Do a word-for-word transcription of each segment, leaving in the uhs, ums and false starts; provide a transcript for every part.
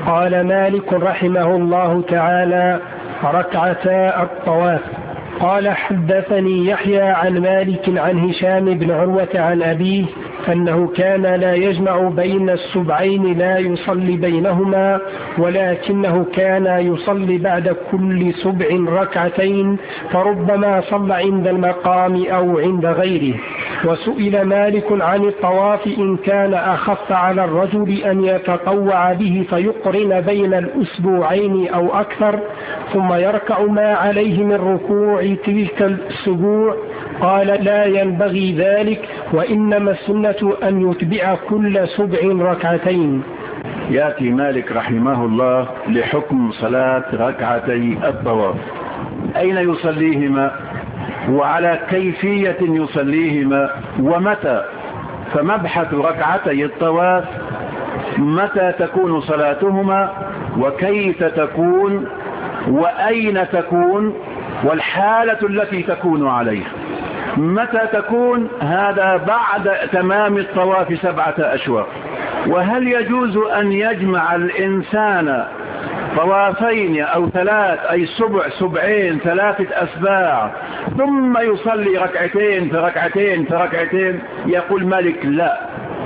قال مالك رحمه الله تعالى: ركعتا الطواف. قال حدثني يحيى عن مالك عن هشام بن عروة عن أبيه أنه كان لا يجمع بين السبعين، لا يصلي بينهما، ولكنه كان يصلي بعد كل سبع ركعتين، فربما صلى عند المقام أو عند غيره. وسئل مالك عن الطواف إن كان أخف على الرجل أن يتطوع به فيقرن بين الأسبوعين أو أكثر ثم يركع ما عليه من ركوع تلك السبوع. قال: لا ينبغي ذلك، وإنما السنة أن يتبع كل سبع ركعتين. يأتي مالك رحمه الله لحكم صلاة ركعتي الطواف، أين يصليهما وعلى كيفية يصليهما ومتى. فمبحث ركعتي الطواف متى تكون صلاتهما وكيف تكون وأين تكون والحالة التي تكون عليها. متى تكون؟ هذا بعد تمام الطواف سبعة أشواط. وهل يجوز أن يجمع الإنسان طوافين أو ثلاث، أي سبع سبعين ثلاثة أسباع، ثم يصلي ركعتين فركعتين فركعتين؟ يقول مالك: لا،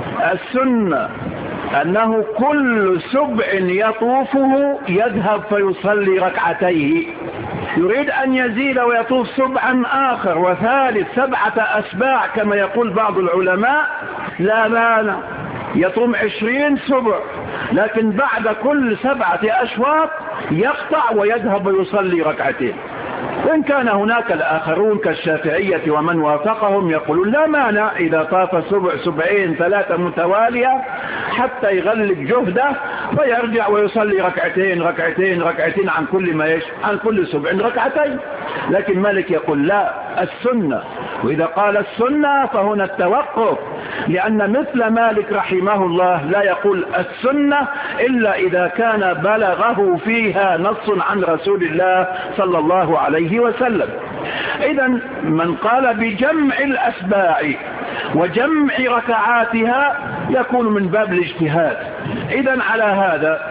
السنة أنه كل سبع يطوفه يذهب فيصلي ركعتيه. يريد أن يزيد ويطوف سبعا آخر وثالث سبعة أسباع كما يقول بعض العلماء، لا مانع، يطوم عشرين سبع، لكن بعد كل سبعة أشواط يقطع ويذهب ويصلي ركعتين. وإن كان هناك الآخرون كالشافعية ومن وافقهم يقولون لا مانع إذا طاف سبع سبعين ثلاثة متوالية حتى يغلب جهده فيرجع ويصلي ركعتين ركعتين ركعتين عن كل ما يش عن كل سبع ركعتين. لكن مالك يقول لا، السنة. وإذا قال السنة فهنا التوقف، لأن مثل مالك رحمه الله لا يقول السنة إلا إذا كان بلغه فيها نص عن رسول الله صلى الله عليه وسلم. إذن من قال بجمع الأسباع وجمع ركعاتها يكون من باب الاجتهاد. إذن على هذا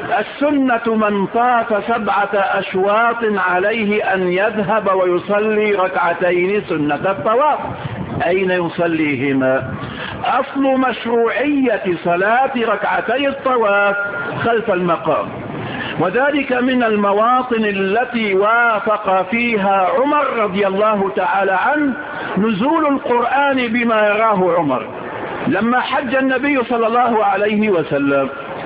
السنة من طاف سبعة أشواط عليه أن يذهب ويصلي ركعتين سنة الطواف. أين يصليهما؟ أصل مشروعية صلاة ركعتي الطواف خلف المقام، وذلك من المواطن التي وافق فيها عمر رضي الله تعالى عنه نزول القرآن بما يراه عمر. لما حج النبي صلى الله عليه وسلم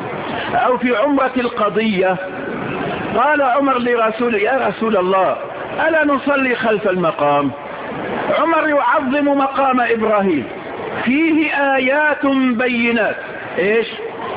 أو في عمرة القضية قال عمر لرسول: يا رسول الله، ألا نصلي خلف المقام؟ عمر يعظم مقام إبراهيم، فيه آيات بينات. إيش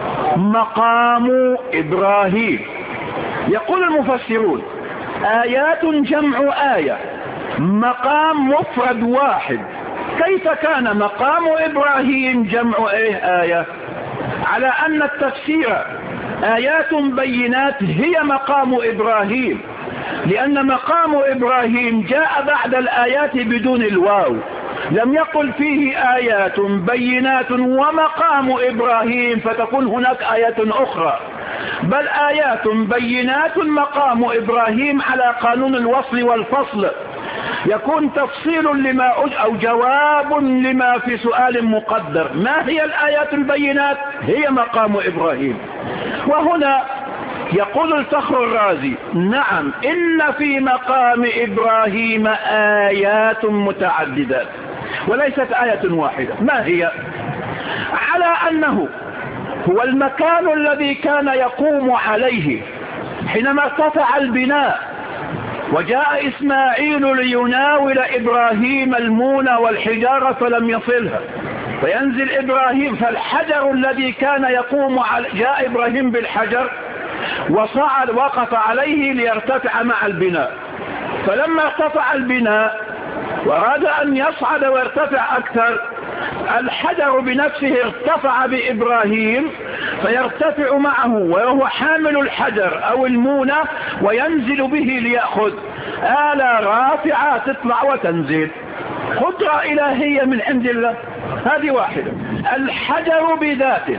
مقام إبراهيم؟ يقول المفسرون: آيات جمع آية، مقام مفرد واحد. كيف كان مقام إبراهيم جمع إيه آية؟ على أن التفسير آيات بينات هي مقام إبراهيم، لأن مقام إبراهيم جاء بعد الآيات بدون الواو، لم يقل فيه آيات بينات ومقام إبراهيم فتكون هناك آيات أخرى، بل آيات بينات مقام إبراهيم على قانون الوصل والفصل، يكون تفصيل لما أو جواب لما في سؤال مقدر. ما هي الآيات البينات؟ هي مقام إبراهيم. وهنا يقول الفخر الرازي: نعم، إن في مقام إبراهيم آيات متعددات وليست آية واحدة. ما هي؟ على أنه هو المكان الذي كان يقوم عليه حينما ارتفع البناء وجاء إسماعيل ليناول إبراهيم المونة والحجارة فلم يصلها، فينزل إبراهيم، فالحجر الذي كان يقوم على جاء إبراهيم بالحجر وصعد وقف عليه ليرتفع مع البناء، فلما ارتفع البناء وأراد أن يصعد ويرتفع أكثر، الحجر بنفسه ارتفع بإبراهيم فيرتفع معه وهو حامل الحجر أو المونة وينزل به ليأخذ. آلة رافعة تطلع وتنزل، قدرة إلهية من عند الله. هذه واحدة. الحجر بذاته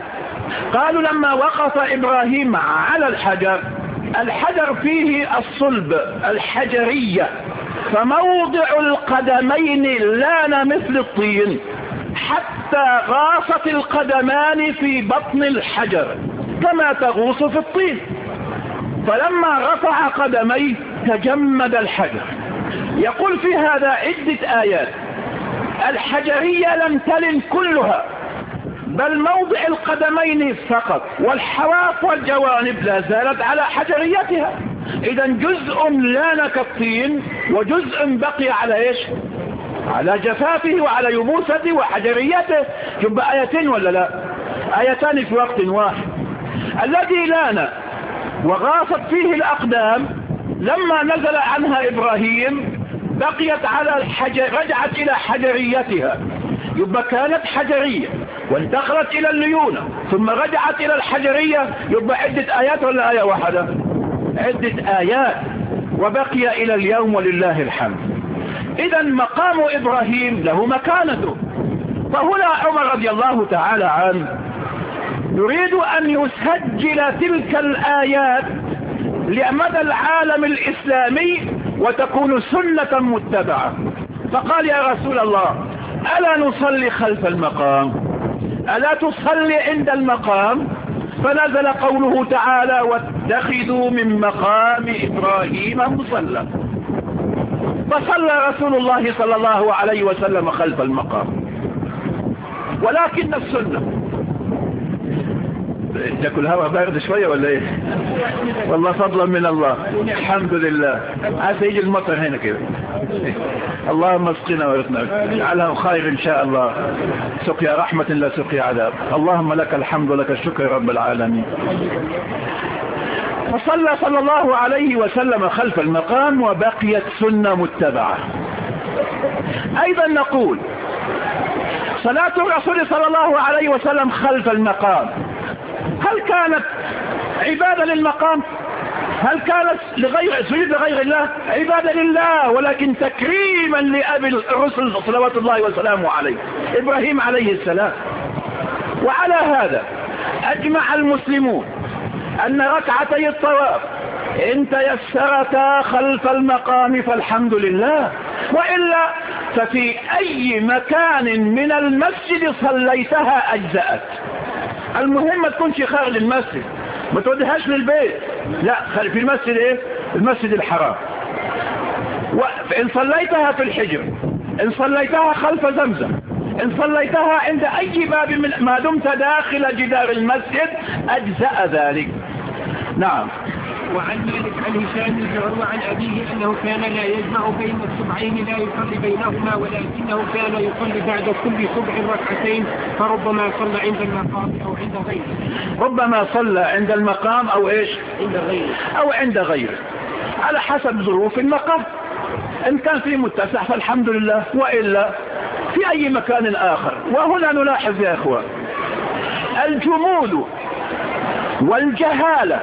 قالوا لما وقف إبراهيم على الحجر، الحجر فيه الصلب الحجرية، فموضع القدمين لان مثل الطين حتى غاصت القدمان في بطن الحجر كما تغوص في الطين. فلما رفع قدميه تجمد الحجر. يقول في هذا عدة آيات. الحجرية لم تلن كلها، بل موضع القدمين فقط، والحواف والجوانب لا زالت على حجريتها. إذا جزء لان كالطين وجزء بقي على إيش؟ على جفافه وعلى يبوسته وحجريته. يبقى آيتين ولا لا؟ آيتان في وقت واحد. الذي لان وغاصت فيه الأقدام لما نزل عنها إبراهيم بقيت على الحجر، رجعت إلى حجريتها، يبقى كانت حجرية وانتقلت إلى الليونة ثم رجعت إلى الحجرية. يبقى عدة آيات ولا آية واحدة؟ عدة آيات، وبقي إلى اليوم ولله الحمد. إذا مقام إبراهيم له مكانته. فهنا عمر رضي الله تعالى عنه يريد أن يسجل تلك الآيات لمدى العالم الإسلامي وتكون سنة متبعة. فقال يا رسول الله ألا نصلي خلف المقام؟ ألا تصلي عند المقام؟ فنزل قوله تعالى واتخذوا من مقام إبراهيم مصلى. فصلى رسول الله صلى الله عليه وسلم خلف المقام. ولكن السنة تاكل هوا بارد شوية ولا ايه؟ والله فضلا من الله، الحمد لله. عايز يجي المطر هنا كده. اللهم اسقنا وارقنا، اجعلها خير ان شاء الله، سقيا رحمة لا سقيا عذاب. اللهم لك الحمد ولك الشكر يا رب العالمين. فصلى صلى الله عليه وسلم خلف المقام وبقيت سنة متبعة. ايضا نقول صلاة الرسول صلى الله عليه وسلم خلف المقام هل كانت عبادة للمقام؟ هل كانت لغير سجود لغير الله؟ عبادة لله، ولكن تكريما لأبي الرسل صلوات الله وسلامه عليه إبراهيم عليه السلام. وعلى هذا أجمع المسلمون أن ركعتي الطواف إن تيسرتا خلف المقام فالحمد لله، وإلا ففي أي مكان من المسجد صليتها أجزأت. المهم ما تكونش خارج المسجد، ما توديهاش للبيت، لا في المسجد ايه؟ المسجد الحرام. وإن صليتها في الحجر، إن صليتها خلف زمزم، إن صليتها عند أي باب من ما دمت داخل جدار المسجد أجزأ ذلك. نعم. وعن مالك عن هشام بن عروة عن أبيه أنه كان لا يجمع بين الصبعين لا يصلي بينهما، ولكنه كان يصلي بعد كل صبع ركعتين، فربما صلى عند المقام أو عند غيره. ربما صلى عند المقام أو إيش؟ عند غيره أو عند غيره على حسب ظروف المقام. إن كان فيه متسع فالحمد لله، وإلا في أي مكان آخر. وهنا نلاحظ يا أخوان الجمود والجهالة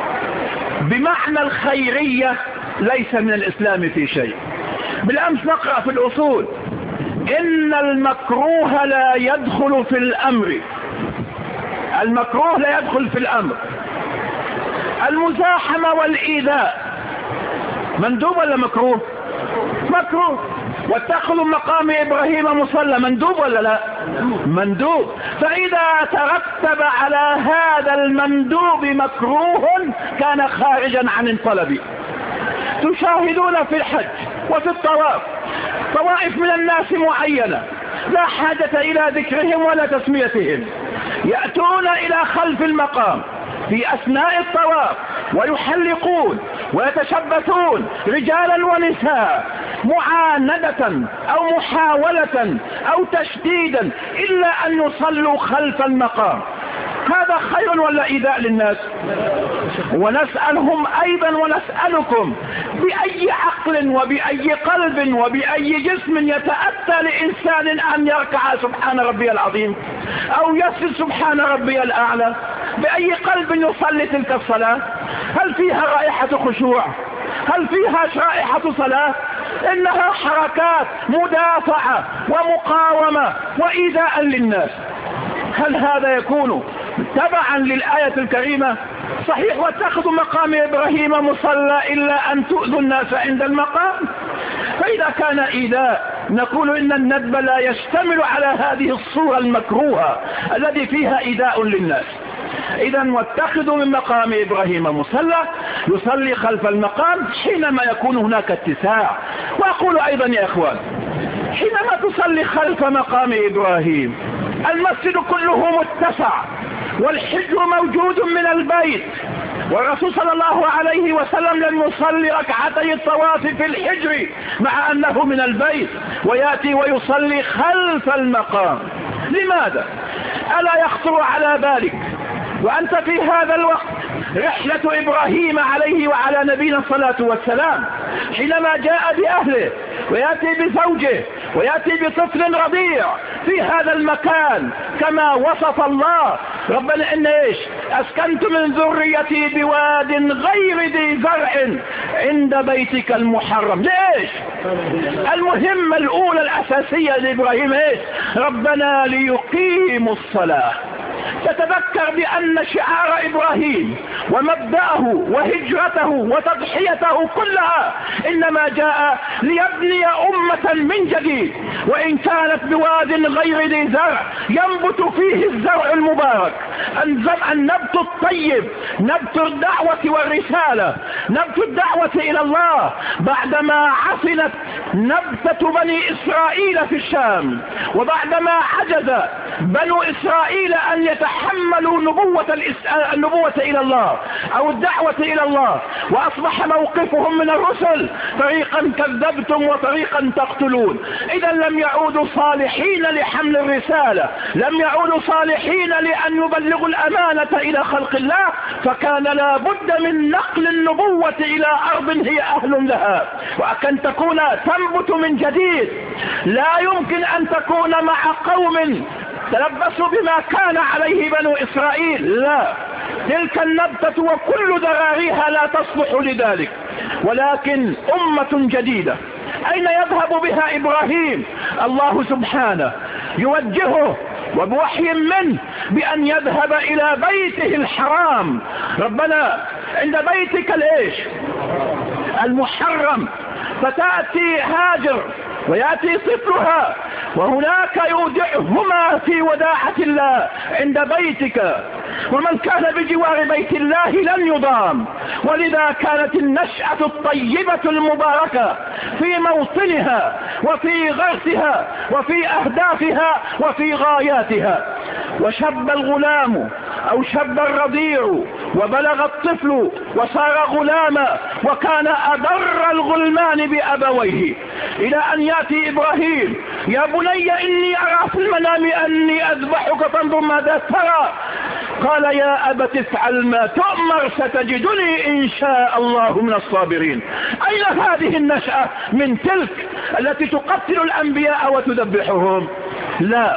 بمعنى الخيرية ليس من الإسلام في شيء. بالأمس نقرأ في الأصول إن المكروه لا يدخل في الأمر. المكروه لا يدخل في الأمر. المزاحمة والإيذاء مندوب ولا مكروه؟ مكروه. واتخذوا مقام إبراهيم مصلى مندوب ولا لا؟ مندوب. فإذا ترتب على هذا المندوب مكروه كان خارجا عن الطلب. تشاهدون في الحج وفي الطواف طوائف من الناس معينة لا حاجة إلى ذكرهم ولا تسميتهم، يأتون إلى خلف المقام في أثناء الطواف ويحلقون ويتشبثون رجالا ونساء معاندة أو محاولة أو تشديدا إلا أن يصلوا خلف المقام. هذا خير ولا إيذاء للناس؟ ونسألهم أيضا ونسألكم بأي عقل وبأي قلب وبأي جسم يتأتى لإنسان أن يركع سبحان ربي العظيم أو يسجد سبحان ربي الأعلى؟ بأي قلب يصلي تلك الصلاة؟ هل فيها رائحة خشوع؟ هل فيها رائحة صلاة؟ إنها حركات مدافعة ومقاومة وإيذاء للناس. هل هذا يكون تبعا للآية الكريمة صحيح واتخذوا مقام إبراهيم مصلى إلا أن تؤذوا الناس عند المقام. فإذا كان إيذاء نقول إن الندب لا يشتمل على هذه الصورة المكروهة الذي فيها إيذاء للناس. إذا واتخذوا من مقام إبراهيم مصلى يصلي خلف المقام حينما يكون هناك اتساع. وأقول أيضا يا إخوان حينما تصلي خلف مقام إبراهيم المسجد كله متسع والحجر موجود من البيت، والرسول صلى الله عليه وسلم لم يصلي ركعتي الطواف في الحجر مع أنه من البيت ويأتي ويصلي خلف المقام. لماذا؟ ألا يخطر على بالك وأنت في هذا الوقت رحلة إبراهيم عليه وعلى نبينا الصلاة والسلام حينما جاء بأهله ويأتي بزوجه ويأتي بطفل رضيع في هذا المكان كما وصف الله ربنا إن إيش أسكنت من ذريتي بواد غير ذي زرع عند بيتك المحرم. ليش؟ المهمة الأولى الأساسية لإبراهيم إيش؟ ربنا ليقيموا الصلاة. تتذكر بأن شعار إبراهيم ومبدأه وهجرته وتضحيته كلها إنما جاء ليبني أمة من جديد، وإن كانت بواد غير ذي زرع ينبت فيه الزرع المبارك، النبت الطيب، نبت الدعوة والرسالة، نبت الدعوة إلى الله بعدما عفنت نبتة بني إسرائيل في الشام، وبعدما عجز بنو إسرائيل أن يتحملوا نبوة, النبوة إلى الله أو الدعوة إلى الله، وأصبح موقفهم من الرسل فريقا كذبتم وفريقا تقتلون. إذا لم يعودوا صالحين لحمل الرسالة، لم يعودوا صالحين لأن يبلغوا الأمانة إلى خلق الله، فكان لا بد من نقل النبوة إلى أرض هي أهل لها، وأن تكون تنبت من جديد. لا يمكن أن تكون مع قوم تلبسوا بما كان عليه بنو إسرائيل، لا، تلك النبتة وكل ذراريها لا تصلح لذلك، ولكن أمة جديدة. أين يذهب بها إبراهيم؟ الله سبحانه يوجهه وبوحي منه بأن يذهب إلى بيته الحرام. ربنا عند بيتك الإيش؟ المحرم. فتأتي هاجر ويأتي طفلها وهناك يودعهما في وداعة الله عند بيتك، ومن كان بجوار بيت الله لن يضام. ولذا كانت النشأة الطيبة المباركة في موطنها وفي غرسها وفي أهدافها وفي غاياتها. وشب الغلام أو شب الرضيع وبلغ الطفل وصار غلاما وكان أبر الغلمان بأبويه، إلى أن يأتي إبراهيم: يا بني إني أرى في المنام أني أذبحك فانظر ماذا ترى. قال: يا أبت افعل ما تؤمر ستجدني إن شاء الله من الصابرين. أين هذه النشأة من تلك التي تقتل الأنبياء وتذبحهم؟ لا،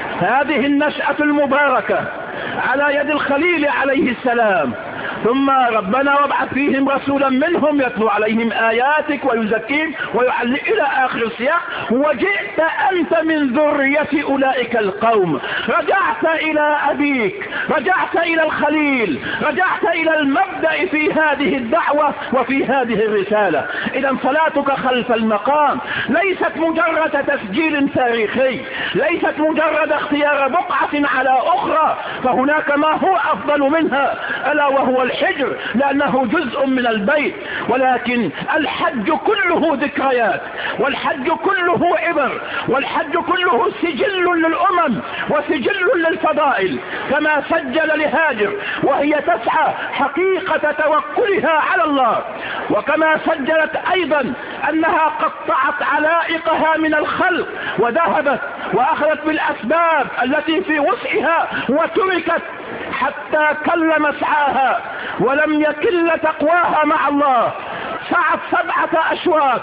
هذه النشأة المباركة على يد الخليل عليه السلام. ثم ربنا وابعث فيهم رسولا منهم يتلو عليهم آياتك ويزكيهم ويعلم إلى آخر السياق. وجئت أنت من ذرية أولئك القوم، رجعت إلى أبيك، رجعت إلى الخليل، رجعت إلى المبدأ في هذه الدعوة وفي هذه الرسالة. إذا صلاتك خلف المقام ليست مجرد تسجيل تاريخي، ليست مجرد اختيار بقعة على أخرى، فهناك ما هو أفضل منها ألا وهو الحجر، لأنه جزء من البيت. ولكن الحج كله ذكريات، والحج كله عبر، والحج كله سجل للأمم وسجل للفضائل، كما سجل لهاجر وهي تسعى حقيقة توكلها على الله، وكما سجلت أيضا أنها قطعت علائقها من الخلق وذهبت وأخذت بالأسباب التي في وسعها وتركت حتى كل مسعاها ولم يكل تقواها مع الله. سعت سبعة أشواط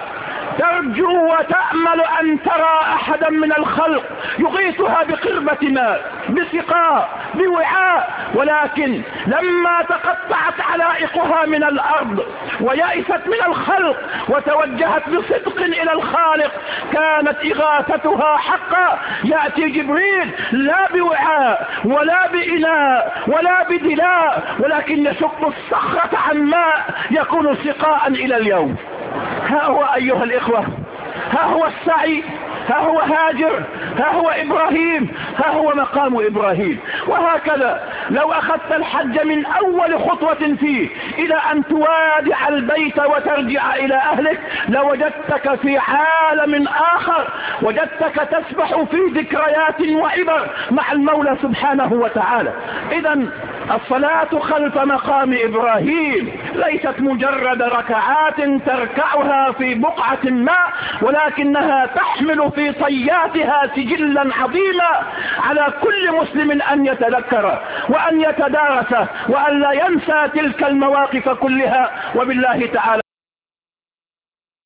ترجو وتأمل أن ترى أحدا من الخلق يغيثها بقربة ماء، بسقاء، بوعاء، ولكن لما تقطعت علائق روحها من الأرض ويأست من الخلق وتوجهت بصدق إلى الخالق كانت إغاثتها حقا. يأتي جبريل لا بوعاء ولا بإناء ولا بدلاء، ولكن يشق الصخرة عن ماء يكون سقاء إلى اليوم. ها هو أيها الإخوة، ها هو السعي، ها هو هاجر، ها هو إبراهيم، ها هو مقام إبراهيم. وهكذا لو أخذت الحج من أول خطوة فيه إلى أن توادع البيت وترجع إلى أهلك لوجدتك في عالم آخر، وجدتك تسبح في ذكريات وعبر مع المولى سبحانه وتعالى. إذن الصلاة خلف مقام إبراهيم ليست مجرد ركعات تركعها في بقعة ما، ولكنها تحمل في طياتها سجلا عظيما على كل مسلم أن يتذكر وأن يتدارس وأن لا ينسى تلك المواقف كلها. وبالله تعالى